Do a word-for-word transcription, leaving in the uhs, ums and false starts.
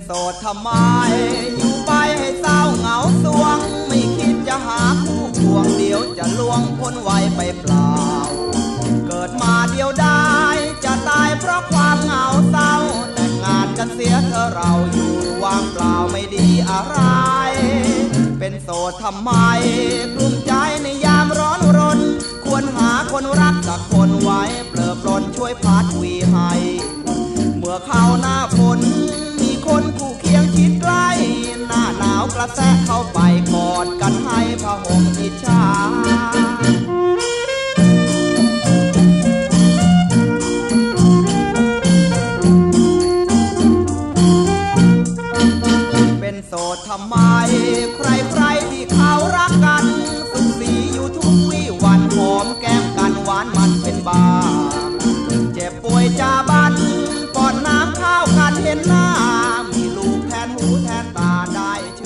โสดทำไมอยู่ไปให้เศร้าเหงาสวงไม่คิดจะหาคู่ควงเดี๋ยวจะล่วงพ้นวัยไปเปล่าเกิดมาเดียวดายจะตายเพราะความเหงาเศร้าแต่งงานกันเสียเธอเราอยู่ว่างเปล่าไม่ดีอะไรเป็นโสดทำไมกลุ้มใจในยามร้อนรนควรหาคนรักสักคนไว้เปลือปลนช่วยพัดวีให้เมื่อเข้าหน้าฝนมีคนคู่เคียงชิดใกล้หน้าหนาวกระแทกเข้าไปกอดกันให้ผ้าห่มอิจฉาเป็นโสดทำไมใครใครที่เขารักกันสุขสีอยู่ทุกวี่วันหอมแก้มกันหวานมันเป็นบ้าเจ็บป่วยจาบันป้อนน้ำข้าวกันเห็นหน้ามีลูกแทนหูแทนตาได้